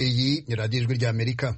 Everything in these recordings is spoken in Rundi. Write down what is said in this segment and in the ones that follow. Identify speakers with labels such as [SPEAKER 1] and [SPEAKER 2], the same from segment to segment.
[SPEAKER 1] Iyi ni radiyo ijwi ry'Amerika.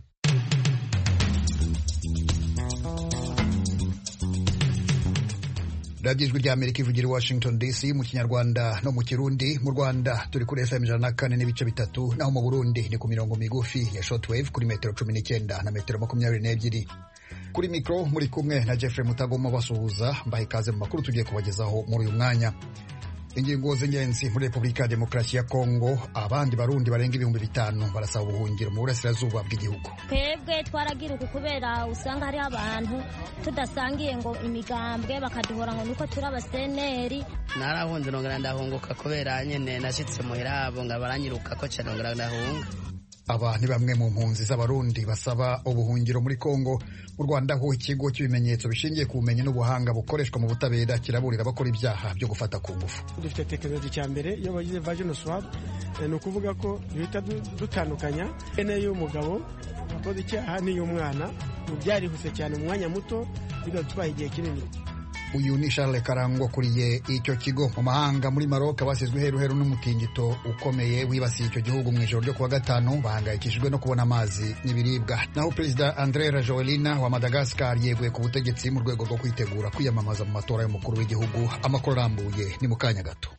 [SPEAKER 1] radiyo ijwi ry'Amerika ivugira i Washington DC mu Kinyarwanda no mu Kirundi. Mu Rwanda turi kuri FM 104.3, naho mu Burundi ni ku mirongo migufi ya shortwave kuri metero 19 na metero 22. Kuri mikro muri kumwe na Jeffrey Mutagoma basuhuza, mbahe ikaze mu makuru tugiye kubagezaho muri uyu mwanya. Ingingo z'ingenzi muri Repubulika ya Demokarasi ya Kongo, abandi barundi barenga 5,000 barasaba ubuhungiro mu burasirazuba bw'igihugu.
[SPEAKER 2] Twebwe twaragiruka kubera usanga hari abantu tudasangiye ngo imigambwe bakaduhora ngo nuko turi abaseneri.
[SPEAKER 3] Narahunze nongera ndahunguka kubera nyene nashitse muhira abo ngabaranyiruka ko cyane nongera ndahunga.
[SPEAKER 1] Aba ni bamwe mu mpunzi z'abarundi basaba ubuhungiro muri Kongo. Mu Rwanda ho ikigo cy'ibimenyetso bishingiye ku bumenyi n'ubuhanga bukoreshwa mu butabera kiraburira abakora ibyaha byo gufata ku ngufu.
[SPEAKER 4] Dufite tekinoloji cya mbere iyo bagize version swab, ni ukuvuga ko duhita dutandukanya ene y'umugabo wakoze icyaha n'iy'umwana, byarihuse cyane mu mwanya muto bigatwaye igihe kinini.
[SPEAKER 1] Uyu ni Charles Karangwa kuriye icyo kigo. Mu mahanga muri Maroc basizwe heruheru n'umutingito ukomeye wibasiye icyo gihugu mu ijoro ryo kuwa gatanu, bahangayikishijwe no kubona amazi n'ibiribwa. Naho Perezida André Rajoelina wa Madagascar yeguye ku butegetsi mu rwego rwo kwitegura kwiyamamaza mu matora y'umukuru w'igihugu. Amakuru arambuye ni mu kanya gato.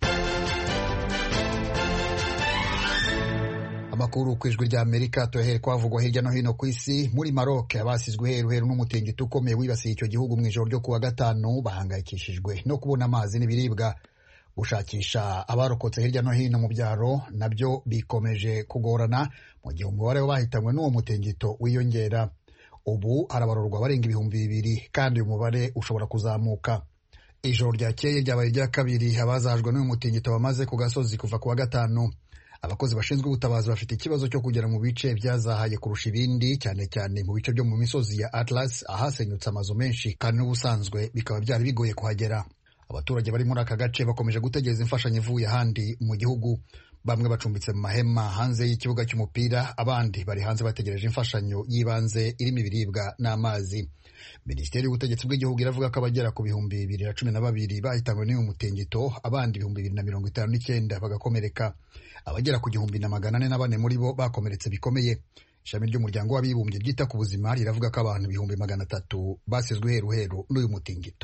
[SPEAKER 1] Amakuru ku ijwi ry'Amerika tuyahere kwavugwa hirya no hino ku isi. Muri Maroc abasizwe heruheru n'umutingito ukomeye wibasiye icyo gihugu mu ijoro ryo kuwa gatanu, bahangayikishijwe no kubona amazi n'ibiribwa. Gushakisha abarokotse hirya no hino mu byaro nabyo bikomeje kugorana, mu gihe umubare w'abahitanywe n'uwo mutingito wiyongera. Ubu harabarurwa barenga 2,000 kandi uyu mubare ushobora kuzamuka. Ijoro ryakeye ryabaye irya kabiri abazahajwe n'uyu mutingito bamaze ku gasozi kuva kuwa gatanu. Abakozi bashinzwe ubutabazi bafite ikibazo cyo kugera mu bice byazahaye kurusha ibindi, cyane cyane mu bice byo mu misozi ya Atlas ahasenyutse amazu menshi kandi n'ubusanzwe bikaba byari bigoye kuhagera. Abaturage bari muri aka gace bakomeje gutegereza imfashanyo ivuye ahandi mu gihugu. Bamwe bacumbitse mu mahema hanze y'ikibuga cy'umupira, abandi bari hanze bategereje imfashanyo y'ibanze irimo ibiribwa n'amazi. Minisiteri y'ubutegetsi bw'igihugu iravuga ko abagera ku 2,012 bahitanywe n'uyu mutingito, abandi 2,059 bagakomereka. Abagera ku 1,404 muri bo bakomeretse bikomeye. Ishami ry'umuryango w'abibumbye ryita ku buzima riravuga ko abantu 300,000 basizwe heruheru n'uyu mutingito.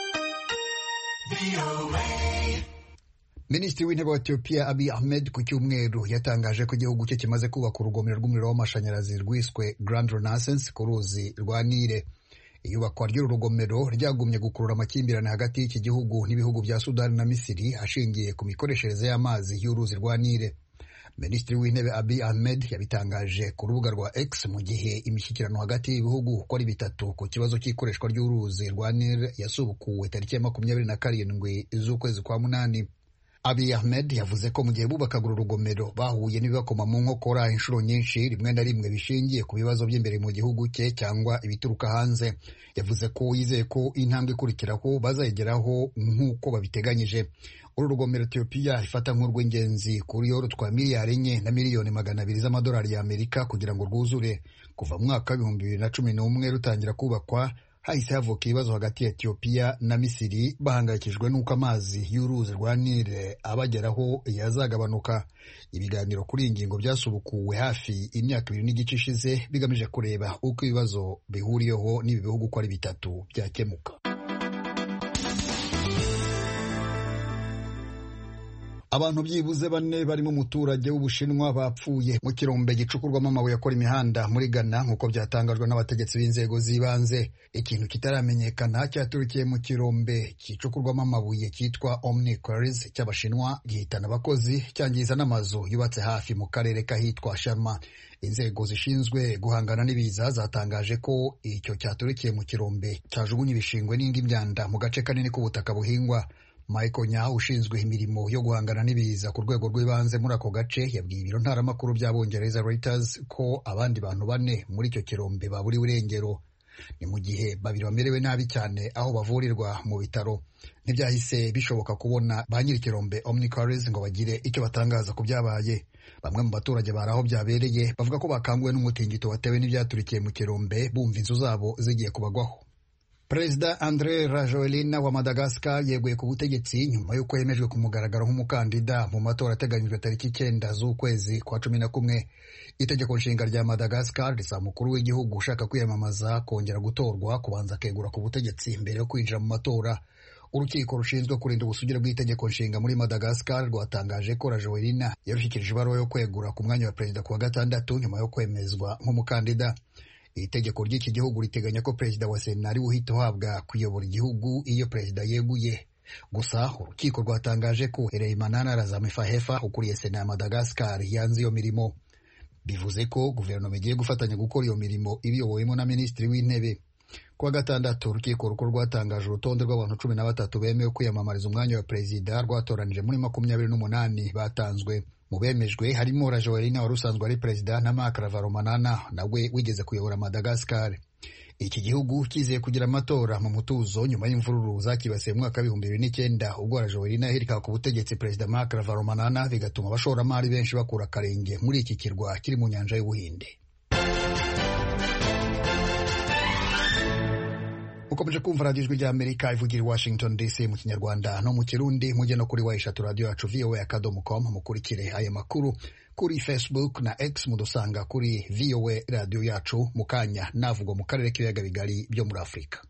[SPEAKER 1] Minisitiri w'intebe wa Ethiopia Abiy Ahmed ku cyumweru yatangaje ko igihugu cye kimaze kubaka urugomero rw'umuriro w'amashanyarazi rwiswe Grand Renaissance ku ruzi rwa Nile. Iyubakwa ry'uru rugomero ryagumye gukurura amakimbirane hagati y'iki gihugu n'ibihugu bya Sudani na Misiri ashingiye ku mikoreshereze y'amazi y'uruzi rwa Nile. Minisitiri w'intebe Abiy Ahmed yabitangaje ku rubuga rwa X mu gihe imishyikirano hagati y'ibihugu uko ari bitatu ku kibazo cy'ikoreshwa ry'uruzi rwa Nile yasubukuwe tariki ya 27 z'ukwezi kwa munani. Abiy Ahmed yavuze ko mu gihe bubakaga uru rugomero bahuye n'ibibakoma mu nkokora inshuro nyinshi, rimwe na rimwe bishingiye ku bibazo by'imbere mu gihugu cye cyangwa ibituruka hanze. Yavuze ko yizeye ko intambwe ikurikiraho bazayigeraho nk'uko babiteganyije. Uru rugomero Ethiopia ifata nk'urw'ingenzi kuri yo rutwa miliyari 4 na miliyoni 200 z'amadolari y'Amerika kugira ngo rwuzure. Kuva mu mwaka wa 2011 rutangira kubakwa, hahise havuka ibibazo hagati ya Ethiopia na Misiri, bahangayikijwe n'uko amazi y'uruzi rwa Nile abageraho yazagabanuka. Ibiganiro kuri iyi ngingo byasubukuwe hafi imyaka 2 n'igice ishize, bigamije kureba uko ibibazo bihuriyeho n'ibi bihugu uko ari bitatu byakemuka. Abantu byibuze 4 barimo umuturage w'Ubushinwa bapfuye mu kirombe gicukurwamo amabuye akora imihanda muri Ghana, nk'uko byatangajwe n'abategetsi b'inzego z'ibanze. Ikintu kitaramenyekana cyaturikiye mu kirombe gicukurwamo amabuye cyitwa Omni Quarries cy'Abashinwa, gihitana abakozi, cyangiza n'amazu yubatse hafi mu karere kahitwa Sharma. Inzego zishinzwe guhangana n'ibiza zatangaje ko icyo cyaturikiye mu kirombe cyajugunye ibishingwe n'indi myanda mu gace kanini k'ubutaka buhingwa. Michael Nyahu ushinzwe imirimo yo guhangana n'ibiza ku rwego rw'ibanze muri ako gace yabwiye ibiro ntaramakuru by'Abongereza Reuters ko abandi bantu 4 muri icyo kirombe baburiwe irengero. Ni mu gihe 2 bamerewe nabi cyane aho bavurirwa mu bitaro. Ntibyahise bishoboka kubona ba nyiri kirombe Omni Quarries ngo bagire icyo batangaza ku byabaye. Bamwe mu baturage bari aho byabereye bavuga ko bakanguwe n'umutingito watewe n'ibyaturikiye mu kirombe, bumva inzu zabo zigiye kubagwaho. Perezida Andry Rajoelina wa Madagascar yeguye ku butegetsi nyuma y'uko yemejwe ku mugaragaro nk'umukandida mu matora ateganyijwe tariki 9 z'ukwezi kwa 11. Itegeko nshinga rya Madagascar risaba umukuru w'igihugu ushaka kwiyamamaza kongera gutorwa kubanza akegura ku butegetsi mbere yo kwinjira mu matora. Urukiko rushinzwe kurinda ubusugire bw'itegeko nshinga muri Madagascar rwatangaje ko Rajoelina yarushyikirije ibaruwa yo kwegura ku mwanya wa perezida ku wa gatandatu nyuma yo kwemezwa nk'umukandida. Itegeko ry'iki gihugu riteganya ko perezida wa Sena ari uhita uhabwa kuyobora igihugu iyo perezida yeguye. Gusa urukiko rwatangaje ko Hereymanana Razamefefa ukuriye Sena ya Madagascar yanze iyo mirimo. Bivuze ko guverinoma igiye gufatanya gukora iyo mirimo ibiyobowemo na minisitiri w'intebe. Ku wa gatandatu urukiko rukuru rwatangaje urutonde rw'abantu 13 bemewe kwiyamamariza umwanya wa perezida rwatoranije muri 28 batanzwe. Mu bemejwe harimo Rajoelina wari usanzwe ari perezida na Marc Ravalomanana nawe wigeze kuyobora Madagascar. Iki gihugu kizeye kugira amatora mu mutuzo nyuma y'imvururu zakibasiye mu mwaka 2009 ubwo Rajoelina yahirikaga ku butegetsi perezida Marc Ravalomanana bigatuma abashoramari benshi bakura akarenge muri iki kirwa kiri mu nyanja y'Ubuhinde. Ukomeje kumva radiyo ijwi ry'Amerika ivugira i Washington DC mu Kinyarwanda no mu Kirundi. Mujye no kuri wayishatu radio yacu voa.com mukurikire aya makuru kuri Facebook na X, mudusanga kuri VOA radio yacu. Mu kanya navugwa mu karere k'ibiyaga bigari byo muri Afurika.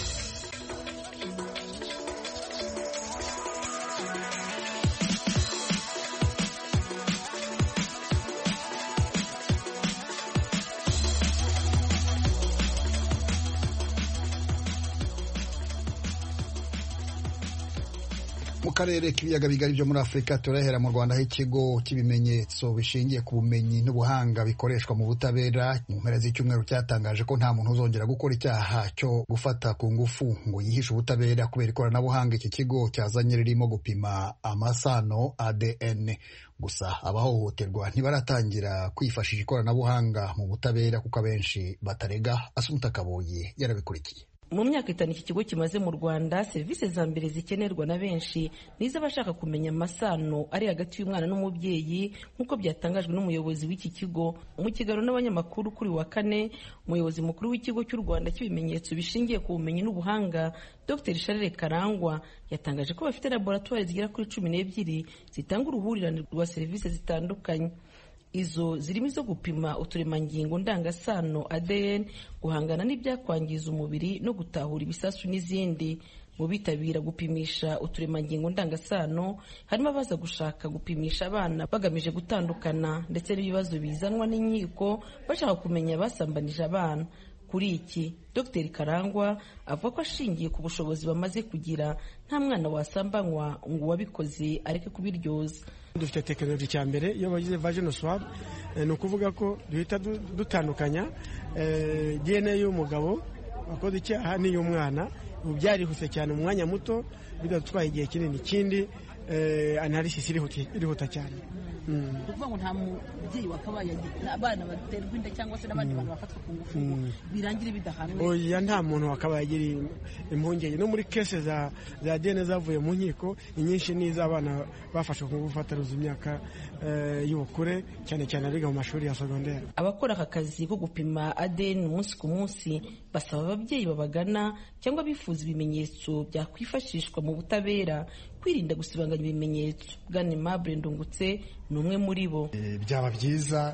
[SPEAKER 1] Mu karere k'ibiyaga bigari byo muri Afurika turahera mu Rwanda aho ikigo cy'ibimenyetso bishingiye ku bumenyi n'ubuhanga bikoreshwa mu butabera mu mpera z'icyumweru cyatangaje ko nta muntu uzongera gukora icyaha cyo gufata ku ngufu ngo yihishe ubutabera kubera ikoranabuhanga iki kigo cyazanye ririmo gupima amasano ADN. Gusa abahohoterwa ntibaratangira kwifashisha ikoranabuhanga mu butabera kuko abenshi batarega. Asumta Kaboye yarabikurikiye.
[SPEAKER 5] Mu myaka 5 iki kigo kimaze mu Rwanda, serivisi za mbere zikenerwa na benshi nizo abashaka kumenya amasano ari hagati y'umwana n'umubyeyi nk'uko byatangajwe n'umuyobozi w'iki kigo. Mu kiganiro n'abanyamakuru kuri wa 4, umuyobozi mukuru w'ikigo cy'u Rwanda cy'ibimenyetso bishingiye ku bumenyi n'ubuhanga Dr. Charles Karangwa yatangaje ko bafite laboratoire zigera kuri 12 zitanga uruhurirane rwa serivisi zitandukanye. Izo zirimo izo gupima uturemangingo ndangasano ADN, guhangana n'ibyakwangiza umubiri no gutahura ibisasu n'izindi. Mu bitabira gupimisha uturemangingo ndangasano harimo abaza gushaka gupimisha abana bagamije gutandukana ndetse n'ibibazo bizanwa n'inkiko bashaka kumenya basambanije abana. Kuri iki Dr. Karangwa avuga ko ashingiye ku bushobozi bamaze kugira nta mwana wasambanywa ngo wabikoze areke kubiryoza.
[SPEAKER 4] Dufite tekinoloji cya mbere iyo bagize vaginal swab, ni ukuvuga ko duhita dutandukanya DNA y'umugabo wakoze icyaha n'iy'umwana. Ubu byarihuse cyane mu mwanya muto bidatwaye igihe kinini. Ikindi analysis irihuta cyane.
[SPEAKER 6] Kuvuga ngo nta mubyeyi wakabaye abana baterwa inda cyangwa se n'abandi bantu bafatwa ku ngufu birangire bidahanwe.
[SPEAKER 4] Oya, nta muntu wakabaye agira impungenge. No muri kese za DNA zavuye mu nkiko inyinshi n'iz'abana bafashwe ku ngufu bataruza imyaka y'ubukure, cyane cyane abiga mu mashuri ya secondaire.
[SPEAKER 5] Abakora aka kazi ko gupima ADN umunsi ku munsi basaba ababyeyi babagana cyangwa bifuza ibimenyetso byakwifashishwa mu butabera kwirinda gusibanganya ibimenyetso. Bwana Aimable Ndungutse ni umwe muri bo.
[SPEAKER 7] Byaba byiza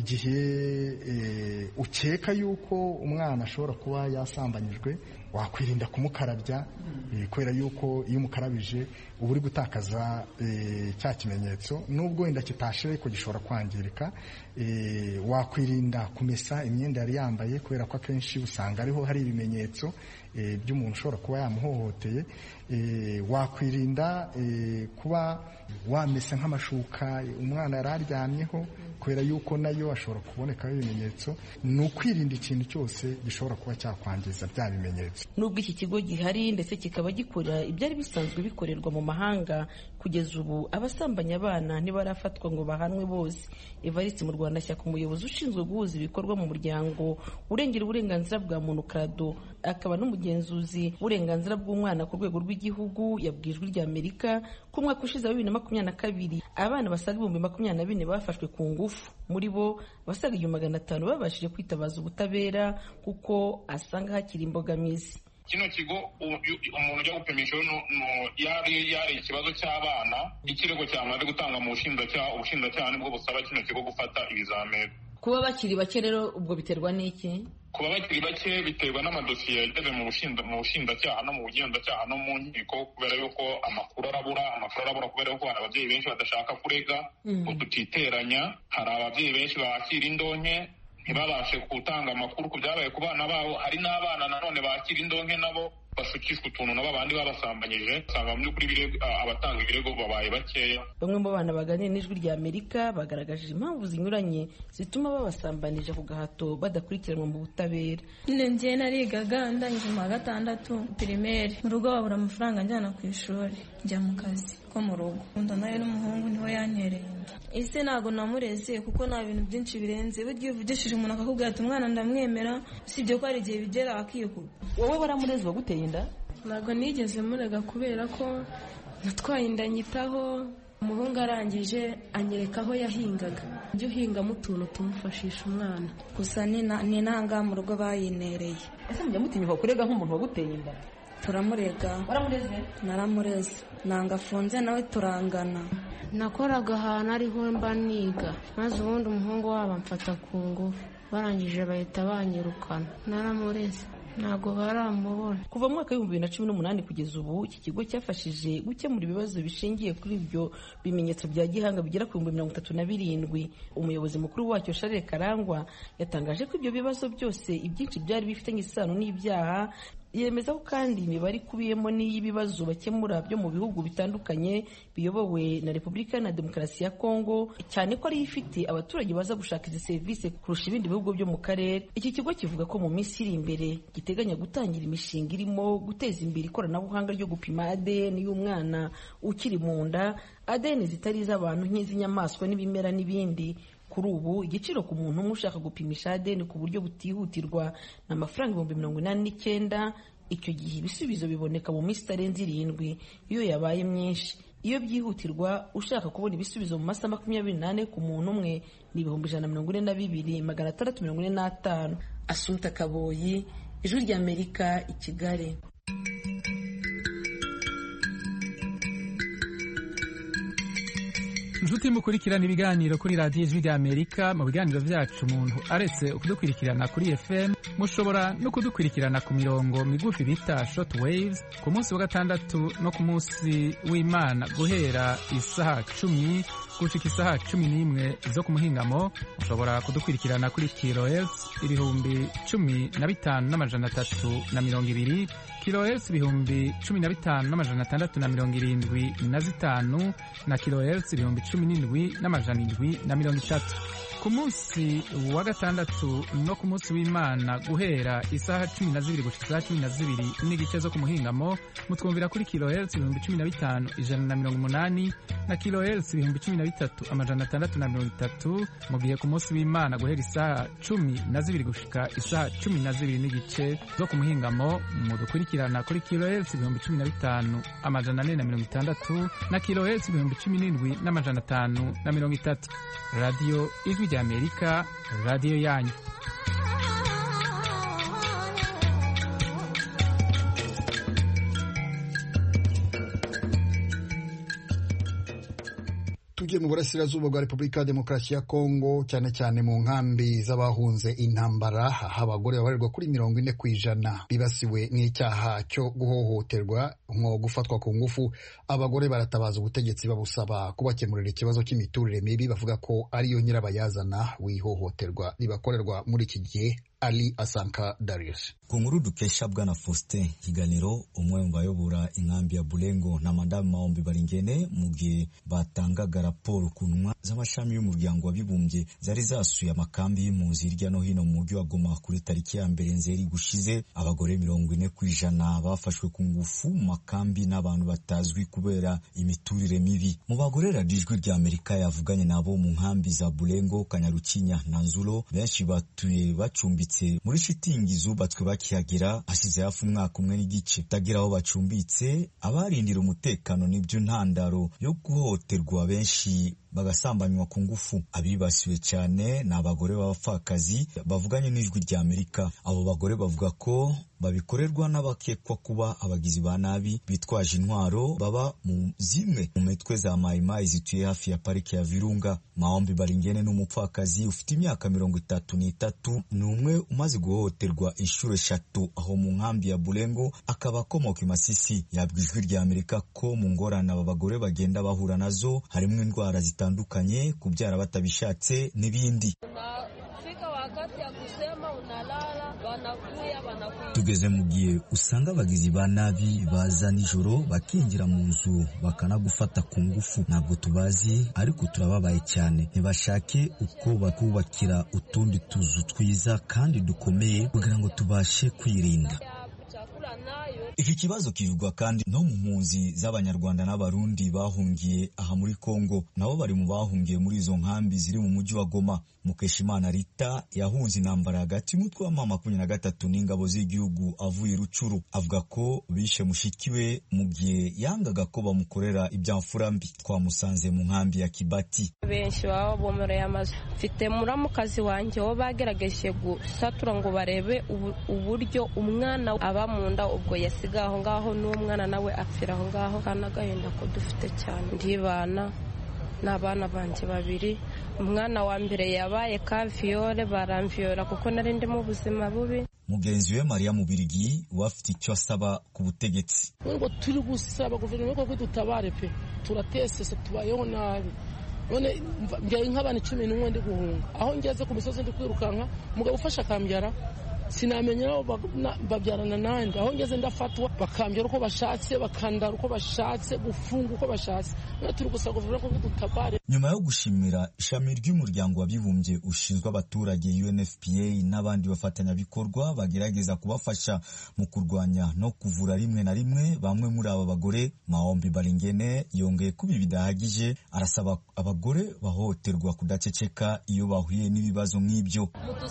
[SPEAKER 7] igihe ukeka yuko umwana ashobora kuba yasambanyijwe wakwirinda kumukarabya, kubera yuko iyo umukarabije uba uri gutakaza cya kimenyetso, nubwo wenda kitashira ariko gishobora kwangirika. Wakwirinda kumesa imyenda yari yambaye kubera ko akenshi usanga ariho hari ibimenyetso by'umuntu ushobora kuba yamuhohoteye. Wakwirinda kuba wamesa nk'amashuka umwana yari aryamyeho kubera yuko nayo ashobora kubonekaho ibimenyetso. Ni ukwirinda ikintu cyose gishobora kuba cyakwangiza bya bimenyetso.
[SPEAKER 5] Nubwo iki kigo gihari ndetse kikaba gikora ibyari bisanzwe bikorerwa mu mahanga, kugeza ubu abasambanya abana ntibarafatwa ngo bahanwe bose. Evariste mu Rwanda shyaka umuyobozi ushinzwe guhuza ibikorwa mu muryango urengera uburenganzira bwa muntu CRADO, akaba n'umugenzuzi w'uburenganzira bw'umwana ku rwego rw'igihugu, yabwijwe rya Amerika ko umwaka ushize wa 2022 abana basaga 24,000 bafashwe ku ngufu. Muri bo basaga 500 babashije kwitabaza ubutabera kuko asanga hakiri imbogamizi.
[SPEAKER 8] kino kigo umuntu ujya gupimisha yari ikibazo cy'abana, ikirego cyamaze gutanga mu ubushinjacyaha nibwo busaba kino kigo gufata ibizamini.
[SPEAKER 5] Kuba bakiri bake rero ubwo biterwa n'iki?
[SPEAKER 8] Kuba bakiri bake biterwa n'amadosiye yageze mu bushinjacyaha no mu bugenzacyaha no mu nkiko, kubera yuko amakuru arabura kubera yuko hari ababyeyi benshi badashaka kurega ngo tutiteranya. Hari ababyeyi benshi bakira indonke ntibabashe gutanga amakuru ku byabaye ku bana babo. Hari n'abana nanone bakira indonke nabo bashukishwa utuntu nabo abandi babasambanyije. Usanga mu by'ukuri abatanga ibirego babaye bakeya.
[SPEAKER 5] Bamwe mu bana baganira n'Ijwi rya Amerika bagaragaje impamvu zinyuranye zituma babasambanije ku gahato badakurikiranwa mu butabera.
[SPEAKER 9] Njye narigaga ndangije mu wa gatandatu primaire, mu rugo babura amafaranga njyana ku ishuri, njya mu kazi ko mu rugo. Unda nayo n'umuhungu niho yantereye inda. Ese ntabwo namureze kuko nta bintu byinshi birenze. Burya uvugishije umuntu akakubwira ati umwana ndamwemera, usibye ko hari igihe bigera akiyukuba.
[SPEAKER 5] Wowe baramureze waguteye inda?
[SPEAKER 9] Ntabwo nigeze murega kubera ko natwaye inda nyitaho. Umuhungu arangije anyereka aho yahingaga. Ujye uhingamo utuntu tumufashisha umwana. Gusa ni nanga mu rugo bayinereye.
[SPEAKER 5] Ese mujya mutinyuka kurega nk'umuntu waguteye inda?
[SPEAKER 9] Turamurega.
[SPEAKER 5] Waramureze?
[SPEAKER 9] Naramureze. Nanga afunze nawe turangana. Nakoraga ahantu ariho mba niga, maze ubundi umuhungu wabo amfata ku ngufu, barangije bahita banyirukana. Naramureze, ntabwo baramubona.
[SPEAKER 5] Kuva mu mwaka w'ibihumbi 2018 kugeza ubu, iki kigo cyafashije gukemura ibibazo bishingiye kuri ibyo bimenyetso bya gihanga bigera ku 37. Umuyobozi mukuru wacyo Charles Karangwa yatangaje ko ibyo bibazo byose ibyinshi byari bifitanye isano n'ibyaha. Yemeza ko kandi imibare ikubiyemo n'iy'ibibazo bakemura byo mu bihugu bitandukanye biyobowe na Repubulika na Demokarasi ya Kongo, cyane ko ari ifite abaturage baza gushaka izi serivisi kurusha ibindi bihugu byo mu karere. Iki kigo kivuga ko mu minsi iri imbere giteganya gutangira imishinga irimo guteza imbere ikoranabuhanga ryo gupima ADN y'umwana ukiri mu nda, ADN zitari iz'abantu nk'iz'inyamaswa n'ibimera n'ibindi. Kuri ubu igiciro ku muntu umwe ushaka gupimisha ADN ku buryo butihutirwa ni amafaranga 89,000. Icyo gihe ibisubizo biboneka mu minsi itarenze 7 iyo yabaye myinshi. Iyo byihutirwa ushaka kubona ibisubizo mu masaha 28 ku muntu umwe ni 142,645. Assumpta Kaboyi, Ijwi rya Amerika, i Kigali.
[SPEAKER 10] Inshuti mukurikirana ibiganiro kuri radiyo Ijwi rya Amerika. Mu biganiro byacu umuntu aretse kudukurikirana kuri FM, mushobora no kudukurikirana ku mirongo migufi bita short waves ku munsi wa gatandatu no ku munsi w'Imana guhera isaha 10 gushika isaha 11 zo ku muhingamo. Mushobora kudukurikirana kuri kilohertz 15,320, kilohertz 15,675 na kilohertz 17,730. Ku munsi wa gatandatu no ku munsi w'Imana guhera isaha 12 gushika 12 n'igice zo ku muhingamo, mutwumvira kuri kilohertz 15,180 na kilohertz 13,630. Mu gihe ku munsi w'Imana guhera isaha 12 gushika isaha 12 n'igice zo ku muhingamo, mudukurikirana kuri kilohertz 15,460 na kilohertz 17,530. Radio Ijwi rya Amerika, radio yanyu.
[SPEAKER 1] Tujye mu burasirazuba bwa Repubulika ya Demokarasi ya Kongo, cyane cyane mu nkambi z'abahunze intambara, aho abagore babarirwa kuri 40% bibasiwe n'icyaha cyo guhohoterwa nko gufatwa ku ngufu. Abagore baratabaza ubutegetsi babusaba kubakemurira ikibazo cy'imiturire mibi, bavuga ko ariyo nyirabayazana w'ihohoterwa ribakorerwa muri iki gihe. Ali Asanka Darius.
[SPEAKER 11] Ku nkuru dukesha Bwana Faustin Higaniro, umwe mu bayobora inkambi ya Bulengo na Madame Maombi Baringene, mu gihe batangaga raporo ku ntumwa z'amashami y'umuryango w'abibumbye zari zasuye amakambi y'impunzi hirya no hino mu mujyi wa Goma kuri tariki ya 2 Nzeri gushize. Abagore 40% bafashwe ku ngufu mu makambi n'abantu batazwi kubera imiturire mibi. Mu bagore Radio Ijwi rya Amerika yavuganye nabo mu nkambi za Bulengo, Kanyarukinya na Nzulo, benshi batuye bacumbitse muri shitingi zubatswe bakihagera hashize hafi umwaka umwe n'igice. Tagira aho bacumbitse, abarindira umutekano nibyo ntandaro yo guhohoterwa benshi bagasambanywa ku ngufu. Abibasiwe cyane ni abagore b'abapfakazi bavuganye n'ijwi rya Amerika. Abo bagore bavuga ko babikorerwa n'abakekwa kuba abagizi ba nabi bitwaje intwaro baba mu zimwe mu mitwe za mayimayi zituye hafi ya parike ya Virunga. Maombi Baringene n'umupfakazi ufite imyaka 33 ni umwe umaze guhohoterwa inshuro 3 aho mu nkambi ya Bulengo, akaba akomoka i Masisi. Yabwiye ijwi rya Amerika ko mu ngorane aba bagore bagenda bahura nazo harimo indwara zitandukanye, kubyara batabishatse n'ibindi. Tugeze mu gihe usanga abagizi ba nabi baza nijoro bakinjira mu nzu bakanagufata ku ngufu. Ntabwo tubazi ariko turababaye cyane. Ntibashake uko bakubakira utundi tuzu twiza kandi dukomeye kugira ngo tubashe kwirinda. Iki kibazo kivugwa kandi no mu mpunzi z'Abanyarwanda n'Abarundi bahungiye aha muri Kongo. Nabo bari mu bahungiye muri izo nkambi ziri mu mujyi wa Goma. Mukeshimana Rita yahunze intambara hagati y'umutwe wa M23 n'ingabo z'igihugu avuye Rucuru. Avuga ko bishe mushiki we mu gihe yangaga ko bamukorera ibyamfura mbi. Twamusanze mu nkambi ya Kibati.
[SPEAKER 12] Benshi baba bomoreye amazu. Mfite muramukazi wanjye wo bagerageje gusatura ngo barebe uburyo umwana aba mu nda, ubwo yasiga aho ngaho n'umwana nawe apfira aho ngaho. Kana gahinda ko dufite cyane. Ndibana n'abana banje babiri. Umwana wa mbere yabaye kaviole, baramviyora kuko nari ndi mu buzima bubi.
[SPEAKER 11] Mugenzi we Maria Mubirigi wafite icyo asaba ku butegetsi.
[SPEAKER 13] Ngo turi gusaba guverinoma ko dutabare pe, turatesese, tubayeho nabi. None njye nk'abana 11 ndi guhunga, aho ngeze ku misozi ndi kwirukanka, mugabo ufasha akambyara sinamenya babyarana nande. Aho ngeze ndafatwa bakambyara uko bashatse, bakandara uko bashatse, gufunga uko bashatse. None turi gusaba guverinoma ko dutabare.
[SPEAKER 11] Nyuma yo gushimira ishami ry'umuryango w'abibumbye ushinzwe abaturage UNFPA n'abandi bafatanyabikorwa bagerageza kubafasha mu kurwanya no kuvura rimwe na rimwe bamwe muri aba bagore, Maombi Baringene yongeye kubi bidahagije, arasaba abagore bahohoterwa kudaceceka iyo bahuye n'ibibazo nk'ibyo.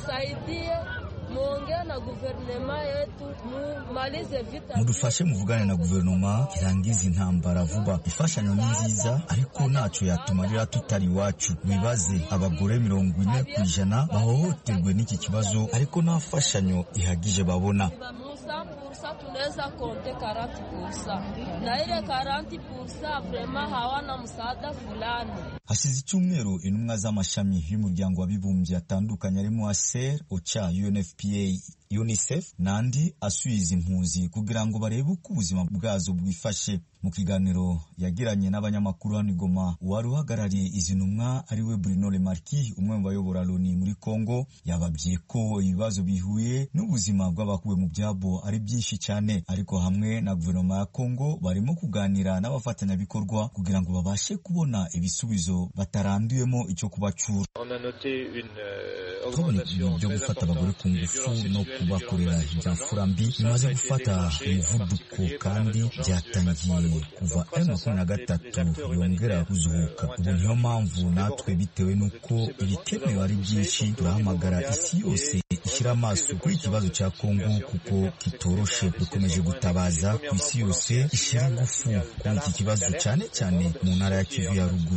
[SPEAKER 11] Mudufashe muvugane na guverinoma irangiza intambara vuba. Ifashanyo ni nziza ariko ntacyo yatumarira tutari iwacu. Wibaze abagore 40% bahohoterwe n'iki kibazo ariko nta fashanyo ihagije babona.
[SPEAKER 14] Tunaweza konte 40%. Na ile 40% vraiment hawana msaada fulani.
[SPEAKER 11] Hashize icyumweru intumwa z'amashami y'umuryango w'abibumbye atandukanye arimo ASER, OCHA, UNFPA, UNICEF n'andi asubiza impunzi kugira ngo barebe uko ubuzima bwazo bwifashe. Mu kiganiro yagiranye n'abanyamakuru hano i Goma, wari uhagarariye izi ntumwa ari we Bruno Lemarquis, umwe mu bayobora Loni muri Kongo, yababwiye ko ibibazo bihuye n'ubuzima bw'abakuwe mu byabo ari byinshi cyane, ariko hamwe na guverinoma ya Kongo barimo kuganira n'abafatanyabikorwa kugira ngo babashe kubona ibisubizo bataranduyemo icyo kubacura. Twabonye ibintu byo gufata abagore ku ngufu no kubakorera ibyamfura mbi bimaze gufata umuvuduko kandi byatangiye kuva M23 yongera kuzuka. Ubu niyo mpamvu natwe bitewe n'uko ibikenewe ari byinshi turahamagara isi yose ishyira amaso kuri ikibazo cya Kongo kuko kitoroshe. Dukomeje gutabaza ku isi yose ishyira ingufu kuri iki kibazo cyane cyane mu ntara ya Kivu ya ruguru.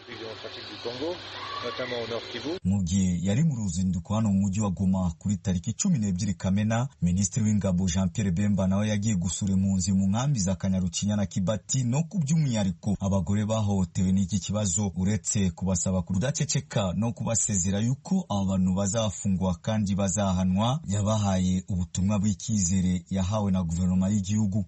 [SPEAKER 11] Mu gihe yari mu ruzinduko hano mu mujyi wa Goma kuri tariki 12 Kamena, Minisitiri w'Ingabo Jean Pierre Bemba nawe yagiye gusura impunzi mu nkambi za Kanyarucinya na Kibati no ku by'umwihariko abagore bahohotewe n'iki kibazo, uretse kubasaba kudaceceka no kubasezera yuko aba bantu bazafungwa kandi bazahanwa. Yabahaye ubutumwa bw'icyizere yahawe na guverinoma y'igihugu.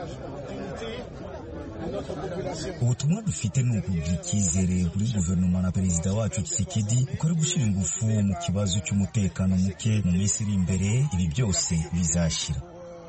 [SPEAKER 11] Ubutumwa dufite ni ubw'icyizere kuri guverinoma na perezida wacu Tshisekedi ukora gushyira ingufu mu kibazo cy'umutekano muke. Mu minsi iri imbere ibi byose bizashira.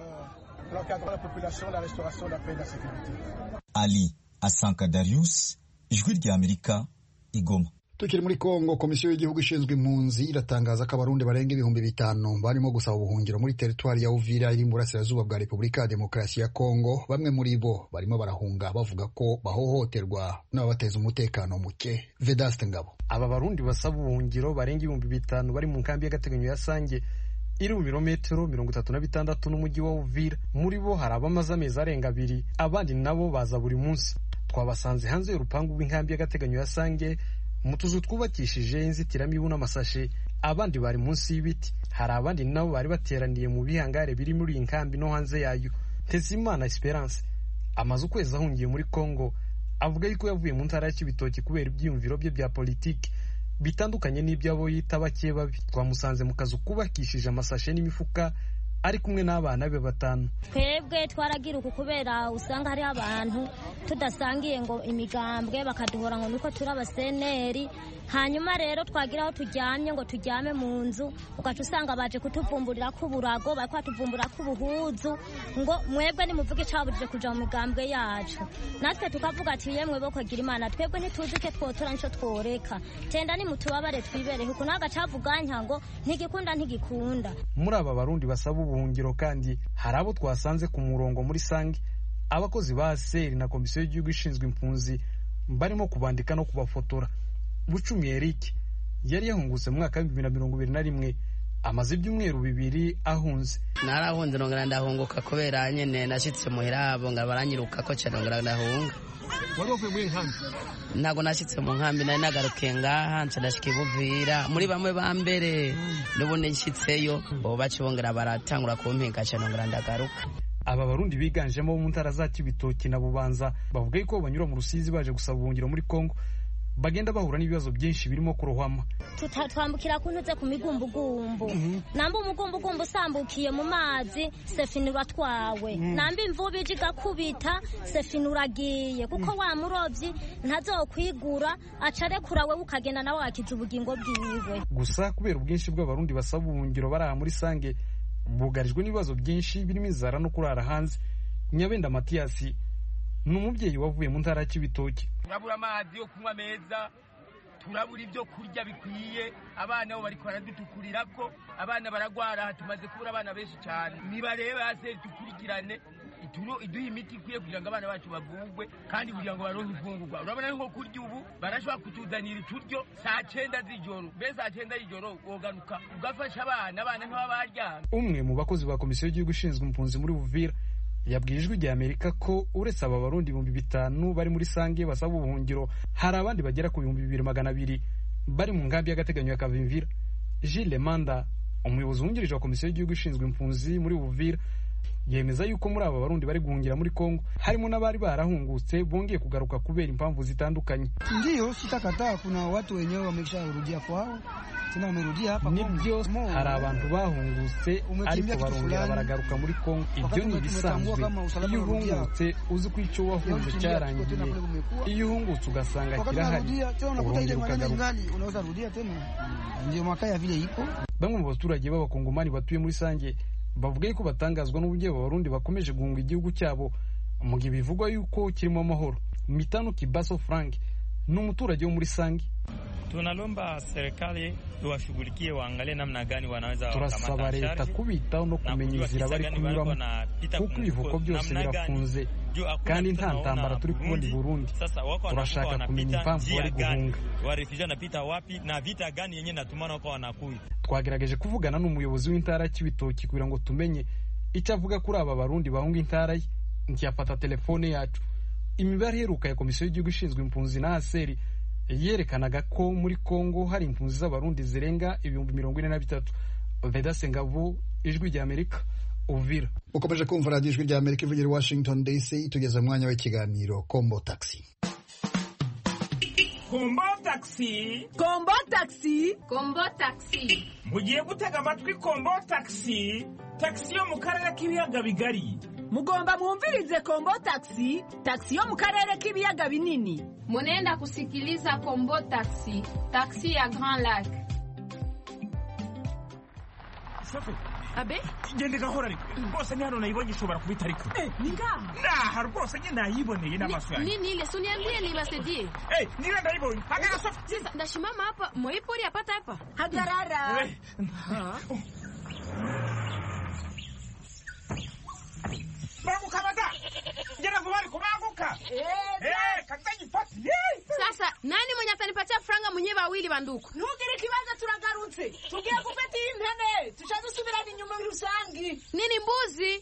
[SPEAKER 11] Ali Asanka Darius, Ijwi rya Amerika, Igoma.
[SPEAKER 1] Tukiri muri Kongo, komisiyo y'igihugu ishinzwe impunzi iratangaza ko abarundi barenga 5,000 barimo gusaba ubuhungiro muri teritwari ya Uvira iri mu burasirazuba bwa Repubulika ya Demokarasi ya Kongo. Bamwe muri bo barimo barahunga bavuga ko bahohoterwa n'ababateza umutekano muke. Vedaste Ngabo.
[SPEAKER 15] Aba barundi basaba ubuhungiro barenga 5,000 bari mu nkambi y'agateganyo ya Sange iri mu birometero 36 n'umujyi wa Uvira. Muri bo hari abamaze amezi arenga 2, abandi nabo baza buri munsi. Twabasanze hanze y'urupangu rw'inkambi y'agateganyo ya Sange mu tuzu twubakishije inzitiramibu n'amasashe, abandi bari munsi y'ibiti. Hari abandi nabo bari bateraniye mu bihangare biri muri iyi nkambi no hanze yayo. Ntezimana Esperance amaze ukwezi ahungiye muri Congo, avuga yuko yavuye mu ntara ya Cibitoke kubera ibyiyumviro bye bya politiki bitandukanye n'iby'abo yita bake babi. Twamusanze mu kazu kubakishije amasashe n'imifuka ari kumwe n'abana be 5.
[SPEAKER 2] Twebwe twaragira uku kubera usanga hari abantu tudasangiye ngo imigambwe bakaduhora ngo nuko turi abaseneri. Hanyuma rero twagira aho turyamye ngo turyame mu nzu, ugaca usanga baje kutuvumburira ko uburago, bari kwatuvumbura ko ubuhuzu, ngo mwebwe nimuvuge caburije kuja mu migambwe yacu. Natwe tukavuga ati yemwe bo kugira Imana, twebwe ntituzi ke twotora nico tworeka, tenda ni mutubabare twibereho. Uko naga cavuganya ngo ntigikunda ntigikunda.
[SPEAKER 15] Muri aba barundi basaba ubuhungiro kandi hari abo twasanze ku murongo muri Sange, abakozi ba ASER na komisiyo y'igihugu ishinzwe impunzi barimo kubandika no kubafotora. Bucumi Eric yari yahungutse mu mwaka wa 2021, amaze ibyumweru 2 ahunze.
[SPEAKER 3] Narahunze nongera ndahunguka kubera nyene nashitse muhira abo ngabaranyiruka ko cyane nongera ndahunga.
[SPEAKER 16] Wari uvuye muri nkambi?
[SPEAKER 3] Ntago nashitse mu nkambi, nari nagaruke ngaha nca ndashika Buvira muri bamwe ba mbere. Nubone nshitseyo bo baci bongera baratangura kumpinga cyane nongera ndagaruka.
[SPEAKER 15] Aba barundi biganjemo mu ntara za Cibitoke na Bubanza bavuga ko banyura mu Rusizi baje gusaba ubuhungiro muri Kongo, bagenda bahura n'ibibazo byinshi birimo kurohama.
[SPEAKER 2] Twambukira kuntuze ku migumbugumbu. Namba umugumbugumbu usambukiye mu mazi sefinura twawe. Namba imvubi igakubita sefinura agiye, kuko wa murovyi ntazokwigura acare kurawe ukagenda nawe wakiza ubugingo bwiwe.
[SPEAKER 15] Gusa kubera ubwinshi bw'abarundi basaba ubuhungiro baraha muri Sange, bugarijwe n'ibibazo byinshi birimo inzara no kurara hanze. Nyabenda Mathias ni umubyeyi wavuye mu ntara ya Cibitoke.
[SPEAKER 16] Turabura amazi yo kunywa meza, turabura ibyo kurya bikwiye, abana bo bariko baradutukurira ko abana baragwara, tumaze kubura abana benshi cyane. Niba rero ASER tukurikirane iduha imiti ikwiye kugira ngo abana bacu bavugwe kandi kugira ngo baronke ifungurwa. Urabona nko kurya ubu barashobora kutuzanira ituryo saa 9 z'ijoro, mbese saa 9 y'ijoro wogaruka ugafasha abana ntaba baryana.
[SPEAKER 15] Umwe mu bakozi ba komisiyo y'igihugu ishinzwe impunzi muri Uvira yabwiye Ijwi rya Amerika ko uretse aba barundi 5,000 bari muri Sange basaba ubuhungiro, hari abandi bagera ku 2,200 bari mu nkambi y'agateganyo ya Kavimvira. Gilles Manda, umuyobozi wungirije wa komisiyo y'igihugu ishinzwe impunzi muri Uvira, yemeza yuko muri aba barundi bari guhungira muri Kongo harimo n'abari barahungutse bongeye kugaruka kubera impamvu zitandukanye.
[SPEAKER 17] Ndio sitakataa, kuna watu wenyewe wamesharudia kwao, tena wamerudia hapa Kongo.
[SPEAKER 15] Nibyo hari abantu bahungutse ariko barongera baragaruka muri Kongo. Ibyo ni bisanzwe. Iyo uhungutse uzi ko icyo wahunze cyarangiye, iyo uhungutse ugasanga kirahari urongera ukagaruka,
[SPEAKER 17] unaweza rudia tena. Ndio makaya vile iko.
[SPEAKER 15] Bamwe mu baturage b'abakongomani batuye muri Sange bavuga ko batangazwa n'uburyo abarundi bakomeje guhunga igihugu cyabo mu gihe bivugwa yuko kirimo amahoro. Mitano Kibaso Frank ni umuturage wo muri Sange.
[SPEAKER 18] Tunalomba serikali iwashughulikie, waangalie namna gani wanaweza
[SPEAKER 15] turasaba leta kubitaho no kumenya inzira bari kunyuramo, kuko ibivuko byose birafunze kandi nta ntambara turi kubona i Burundi. Turashaka kumenya impamvu bari guhunga,
[SPEAKER 18] warefugee wanapita wapi na vita gani yenye natumana kwa wanakuye.
[SPEAKER 15] Twagerageje kuvugana n'umuyobozi w'intara ya Cibitoke kugira ngo tumenye icyo avuga kuri aba barundi bahunga intara ye. Ntiyafata telefone yacu. Imibare iheruka ya komisiyo y'igihugu ishinzwe impunzi na ASER yerekanaga ko muri Kongo hari impunzi z'abarundi zirenga 43,000. Vedaste Ngabo, Ijwi rya Amerika, Uvira.
[SPEAKER 1] Ukomeje kumva radio Ijwi rya Amerika ivugira Washington DC, tugeze mwanya w'ikiganiro Kombo Taxi.
[SPEAKER 19] Kombo Taxi,
[SPEAKER 20] Kombo Taxi,
[SPEAKER 19] Kombo Taxi. Mugiye gutega amatwi Kombo Taxi, taxi yo mu karere k'ibiyaga bigari.
[SPEAKER 20] Mugomba mwumvirize Kombo Taxi, taxi yo mu karere k'ibiyaga binini.
[SPEAKER 21] Munenda kusikiliza Kombo Taxi, taxi ya Grand Lac.
[SPEAKER 19] Sofi,
[SPEAKER 20] abe?
[SPEAKER 19] Gende gahora ariko. Bose ni hano nayibonye ishobora kubita ariko.
[SPEAKER 20] Ninga?
[SPEAKER 19] Nah, rwose nyine nayiboneye n'amaso yanjye.
[SPEAKER 21] Nini ile suniambie nibasaidie?
[SPEAKER 19] Nile ndayibonye. Hagara Sofi.
[SPEAKER 21] Sasa ndashimama hapa, moipori apata hapa.
[SPEAKER 20] Hagarara.
[SPEAKER 19] Banguka bada. Ngera vuba ariko banguka. Kakanyifata.
[SPEAKER 21] Sasa nani mwenye atanipatia franga mwenye bawili banduku?
[SPEAKER 20] Ntugire kibazo turagarutse. Tugiye gufata impene. Tushazusubirana inyuma y'urusangi.
[SPEAKER 21] Nini mbuzi?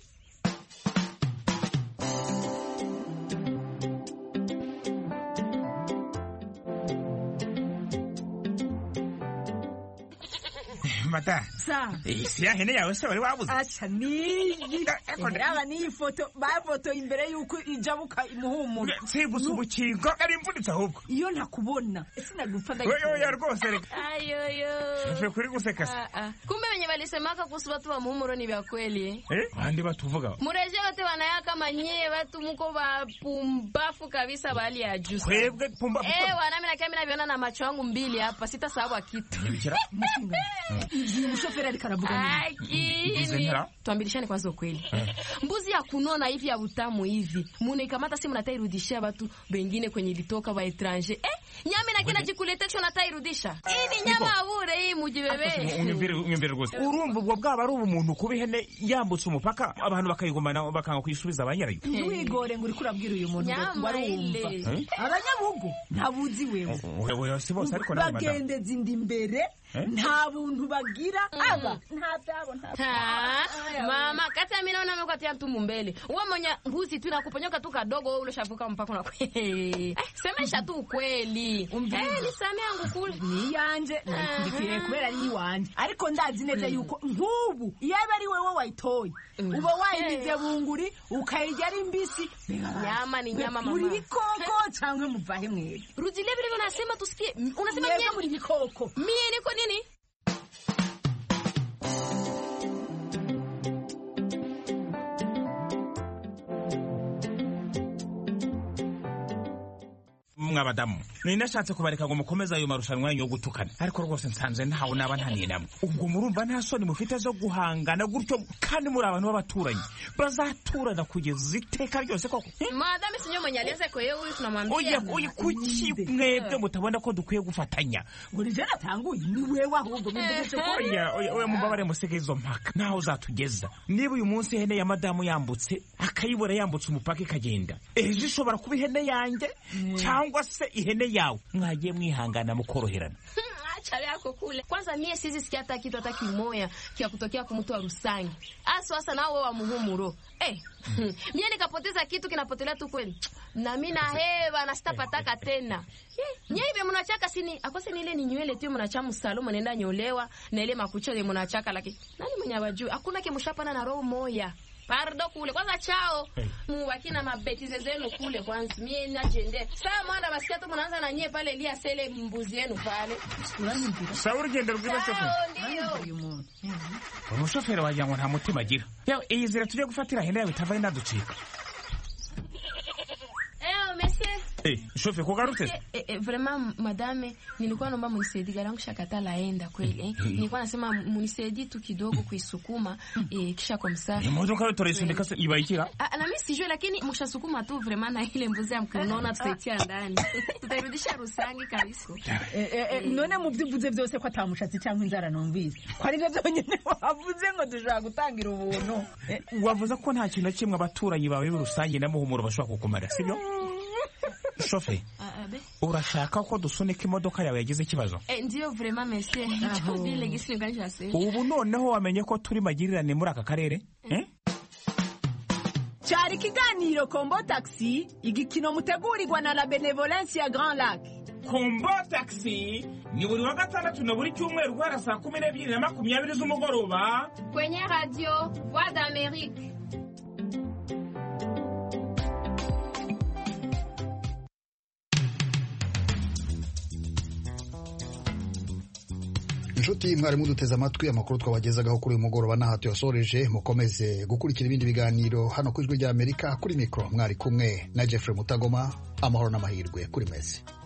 [SPEAKER 19] mata isi ya hene yawe se wari wabuze
[SPEAKER 20] acha niyi aba niyi foto bafoto imbere yuko ijabuka imuhumura
[SPEAKER 19] sigusa ubukingo ari imvunitse ahubwo
[SPEAKER 20] iyo ntakubona sinagupfa
[SPEAKER 19] oya rwose reka
[SPEAKER 12] ayoyo
[SPEAKER 19] kuri guseka
[SPEAKER 12] kumbe wenye walisemaka kuhusu watu wa muhumuro ni vya kweli
[SPEAKER 19] bandi batuvuga
[SPEAKER 12] mureje wote wanaya kama nyie watu muko wapumbafu kabisa bali ya juu
[SPEAKER 19] kwebwe pumbafu
[SPEAKER 12] wanami na kamera viona na macho yangu mbili hapa sitasahau kitu
[SPEAKER 20] mshoferi alikarabuga
[SPEAKER 12] nini tuambilishane kwanza ukweli mbuzi ya kunona hivi ya utamu hivi munaikamata simu natairudishia watu wengine kwenye litoka wa etranger nyama na kina jikuletea cho natairudisha hii ni nyama bure hii mujibebe
[SPEAKER 19] unyumvire rwose urumva ubwo bwaba ari umuntu kuba ihene yambutse umupaka abantu bakayigumana bakanga kuyisubiza abanyarayo
[SPEAKER 20] wigore ngo uri kurabwira uyu muntu ngo arumva abanyabugo ntabuzi wewe
[SPEAKER 19] si bose ariko
[SPEAKER 20] bagendeza indi imbere nta buntu bagira aba nta byabo
[SPEAKER 12] mama kata mimi naona amekuatia mtu mbele wewe mwenye mbuzi tu nakuponyoka tu kadogo wewe ulishavuka mpaka na semesha tu ukweli nisame yangu kule
[SPEAKER 20] ni yanje nakurikiye kubera ni wanje ariko ndazi neza yuko nkubu yaba ari wewe wayitoye uba wayibize bunguri ukayijya ari mbisi
[SPEAKER 12] nyama ni nyama mama
[SPEAKER 20] muri bikoko cyangwa muvahe mwere
[SPEAKER 12] rudile vile unasema tusikie unasema
[SPEAKER 20] mimi muri bikoko
[SPEAKER 12] mimi niko nini
[SPEAKER 19] mwabadamu ninashatse kubareka ngo mukomeze ayo marushanwa yo gutukana ariko rwose nsanze ntawe naba ntaninamwe ubwo murumva nta soni mufite zo guhangana gutyo kandi muri abantu b'abaturanyi bazaturana kugeza iteka ryose koko
[SPEAKER 12] madame sinyo manyaleze ko yewe tunamwambia
[SPEAKER 19] oye kuki mwebwe mutabona ko dukwiye gufatanya
[SPEAKER 20] buri je natanguye ni wewe ahubwo mbivuze ko
[SPEAKER 19] oya mubabare musege izo mpaka naho uzatugeza niba uyu munsi ihene ya madamu yambutse akayibura yambutse umupaka ikagenda ejo ishobora kuba ihene yanjye cyangwa se ihene yawe mwagiye mwihangana mukoroherana
[SPEAKER 12] acha yako kule kwanza mie sizi sikia hata kitu hata kimoya kia kutokea kwa mtu wa Rusangi sasa nao wewe wa muhumuro mie nikapoteza kitu kinapotelea tu kweli na mimi na hewa na sitapataka tena nyie hivi mnachaka sini akose ni ile ni nywele tu mnachamu Salomo nenda nyolewa na ile makucha ile mnachaka lakini nani mwenye wajui hakuna kimshapana na roho moya pardo kule kwanza chao muwakina mabeti zenu kule kwanza mie najende saa mwana basikia tu mnaanza na nyie pale lia sele mbuzi yenu pale
[SPEAKER 19] sauri genda rugina shoferi umushoferi wagira ngo nta mutima agira yawe iyi zira tujye gufatira hene yawe itava inaducika shofe kugarutse
[SPEAKER 12] vraiment madame nilikuwa naomba munisaidie garangu shakata laenda kweli nilikuwa nasema munisaidie tu kidogo kuisukuma kisha kwa msafi
[SPEAKER 19] imodoka yote isundika ibaikira
[SPEAKER 12] na mimi sijui lakini mkishasukuma tu vraiment na ile mbuzi ya mkonona tusaitia ndani tutarudisha Rusangi kabisa
[SPEAKER 20] none mu byivuze byose ko atamushatsi cyangwa inzara numvise ko ari byo byonyine wavuze ngo dushaka gutangira ubuntu
[SPEAKER 19] wavuze ko nta kintu kimwe abaturanyi bawe b'Urusangi na muhumuro bashobora kukumara sibyo shofe urashaka ko dusunika imodoka yawe yagize ikibazo
[SPEAKER 12] ndio vraiment monsieur cyo bile gisinga njase
[SPEAKER 19] ubu noneho wamenye ko turi magirirane muri aka karere
[SPEAKER 20] cyari kiganiro Kombo Taxi igikino mutegurirwa na la Benevolence ya Grand Lac
[SPEAKER 19] Kombo Taxi ni buri wa gatandatu na buri cyumweru guhera saa 12:20 z'umugoroba
[SPEAKER 21] kwenye radio Voix d'Amérique.
[SPEAKER 1] inshuti mwari muduteze amatwi amakuru twabagezagaho kuri uyu mugoroba n'aha tuyasoreje mukomeze gukurikira ibindi biganiro hano ku Ijwi ry'Amerika kuri mikoro mwari kumwe na Jeffrey Mutagoma amahoro n'amahirwe kuri mesi